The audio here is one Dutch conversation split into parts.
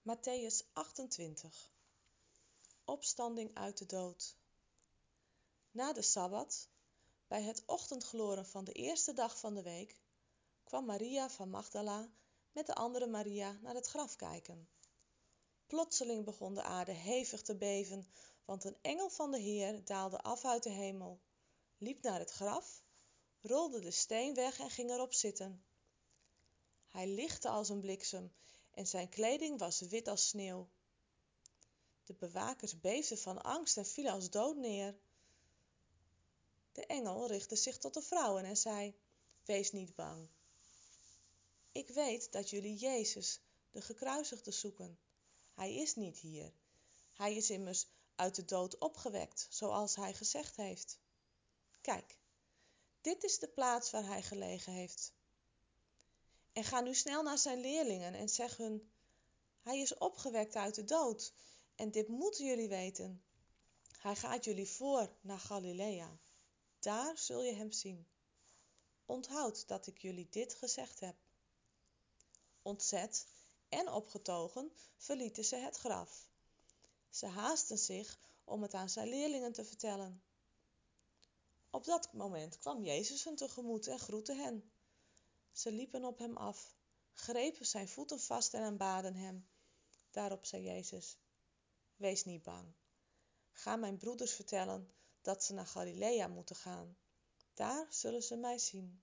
Mattheüs 28. Opstanding uit de dood. Na de Sabbat, bij het ochtendgloren van de eerste dag van de week, kwam Maria van Magdala met de andere Maria naar het graf kijken. Plotseling begon de aarde hevig te beven, want een engel van de Heer daalde af uit de hemel, liep naar het graf, rolde de steen weg en ging erop zitten. Hij lichtte als een bliksem en zijn kleding was wit als sneeuw. De bewakers beefden van angst en vielen als dood neer. De engel richtte zich tot de vrouwen en zei: Wees niet bang. Ik weet dat jullie Jezus, de gekruisigde, zoeken. Hij is niet hier. Hij is immers uit de dood opgewekt, zoals hij gezegd heeft. Kijk, dit is de plaats waar hij gelegen heeft. En ga nu snel naar zijn leerlingen en zeg hun: Hij is opgewekt uit de dood, en dit moeten jullie weten. Hij gaat jullie voor naar Galilea. Daar zul je hem zien. Onthoud dat ik jullie dit gezegd heb. Ontzet en opgetogen verlieten ze het graf. Ze haastten zich om het aan zijn leerlingen te vertellen. Op dat moment kwam Jezus hun tegemoet en groette hen. Ze liepen op hem af, grepen zijn voeten vast en aanbaden hem. Daarop zei Jezus: Wees niet bang. Ga mijn broeders vertellen dat ze naar Galilea moeten gaan. Daar zullen ze mij zien.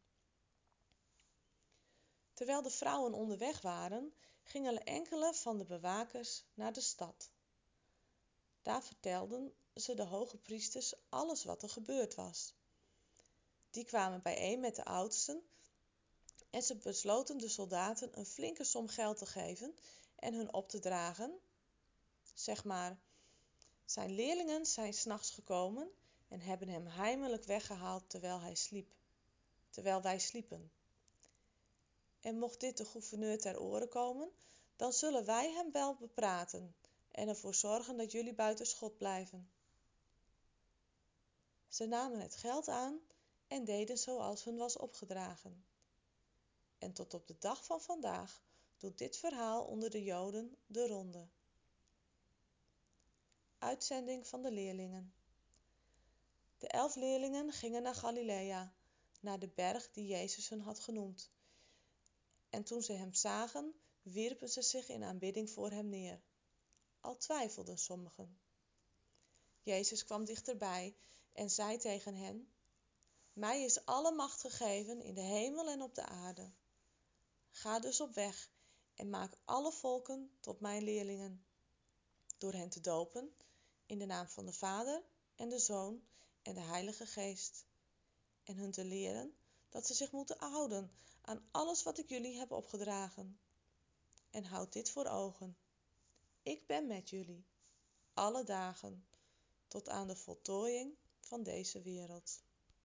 Terwijl de vrouwen onderweg waren, gingen enkele van de bewakers naar de stad. Daar vertelden ze de hoge priesters alles wat er gebeurd was. Die kwamen bijeen met de oudsten en ze besloten de soldaten een flinke som geld te geven en hun op te dragen. Zeg maar: zijn leerlingen zijn 's nachts gekomen en hebben hem heimelijk weggehaald terwijl wij sliepen. En mocht dit de gouverneur ter oren komen, dan zullen wij hem wel bepraten en ervoor zorgen dat jullie buiten schot blijven. Ze namen het geld aan en deden zoals hun was opgedragen. En tot op de dag van vandaag doet dit verhaal onder de Joden de ronde. Uitzending van de leerlingen. De 11 leerlingen gingen naar Galilea, naar de berg die Jezus hun had genoemd. En toen ze hem zagen, wierpen ze zich in aanbidding voor hem neer. Al twijfelden sommigen. Jezus kwam dichterbij en zei tegen hen: Mij is alle macht gegeven in de hemel en op de aarde. Ga dus op weg en maak alle volken tot mijn leerlingen, door hen te dopen in de naam van de Vader en de Zoon en de Heilige Geest, en hun te leren dat ze zich moeten houden aan alles wat ik jullie heb opgedragen. En houd dit voor ogen: ik ben met jullie alle dagen tot aan de voltooiing van deze wereld.